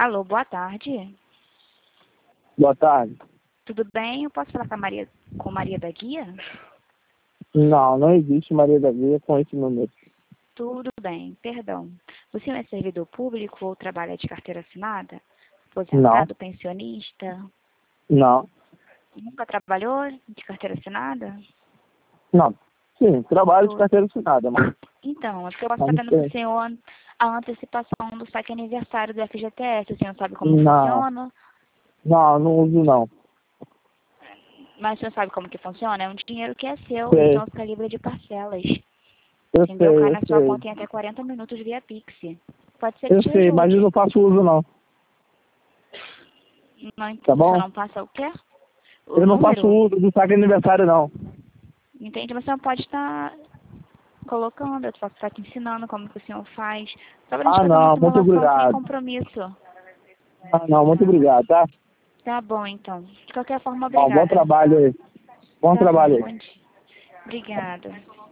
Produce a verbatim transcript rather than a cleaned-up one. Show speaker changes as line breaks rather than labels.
Alô, boa tarde.
Boa tarde.
Tudo bem? Eu posso falar com a Maria, com Maria da Guia?
Não, não existe Maria da Guia com esse número.
Tudo bem, perdão. Você é servidor público ou trabalha de carteira assinada?
Não,
Aposentado, pensionista?
não,
Nunca trabalhou de carteira assinada?
não. Sim, trabalho de
Tudo.
carteira assinada, mas
Então, é porque eu posso
não
estar vendo para o
sei.
senhor a antecipação do saque aniversário do F G T S. O senhor sabe como
Não,
funciona?
não, não uso não.
Mas o senhor sabe como que funciona? É um dinheiro que é seu, o
Sei,
senhor fica livre de parcelas.
eu
Entendeu?
sei,
Cai
eu
na sua
sei.
conta em até quarenta minutos via Pix. Pode ser que
Eu
te
sei, mas eu
ajude.
não faço uso não,
Não,
tá
você
bom?
não passa o quê? O
Eu não faço
número?
uso do saque aniversário não.
Entende? Mas você não pode estar colocando, eu posso estar te ensinando como que o senhor faz. Só pra gente
Ah
fazer uma
não, muito
simulação sem
obrigado.
compromisso.
Ah não, muito obrigado, tá?
Tá bom, então. De qualquer forma,
Bom, bom
obrigada.
trabalho aí. Bom
Tá bom,
trabalho aí.
bom dia. Obrigada.